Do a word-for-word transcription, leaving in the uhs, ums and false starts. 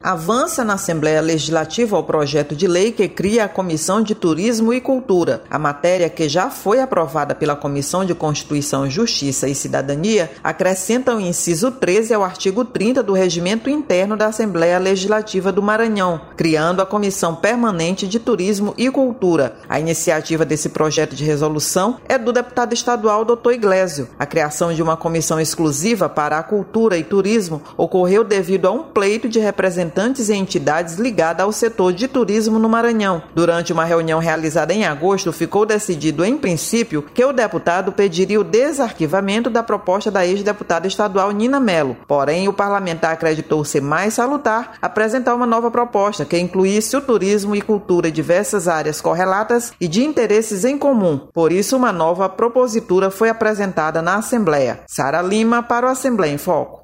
avança na Assembleia Legislativa o projeto de lei que cria a Comissão de Turismo e Cultura. A matéria, que já foi aprovada pela Comissão de Constituição, Justiça e Cidadania, acrescenta o inciso treze ao artigo trinta do Regimento Interno da Assembleia Legislativa do Maranhão, criando a Comissão Permanente de Turismo e Cultura. A iniciativa desse projeto de resolução é do deputado estadual doutor Iglesio. A criação de uma comissão exclusiva para a cultura e turismo ocorreu devido a um pleito de representantes e entidades ligadas ao setor de turismo no Maranhão. Durante uma reunião realizada em agosto, ficou decidido, em princípio, que o deputado pediria o desarquivamento da proposta da ex-deputada estadual Nina Mello. Porém, o parlamentar acreditou ser mais salutar apresentar uma nova proposta que incluísse o turismo e cultura e diversas áreas correlatas e de interesses em comum. Por isso, uma nova propositura foi apresentada na Assembleia. Sara Lima para o Assembleia em Foco.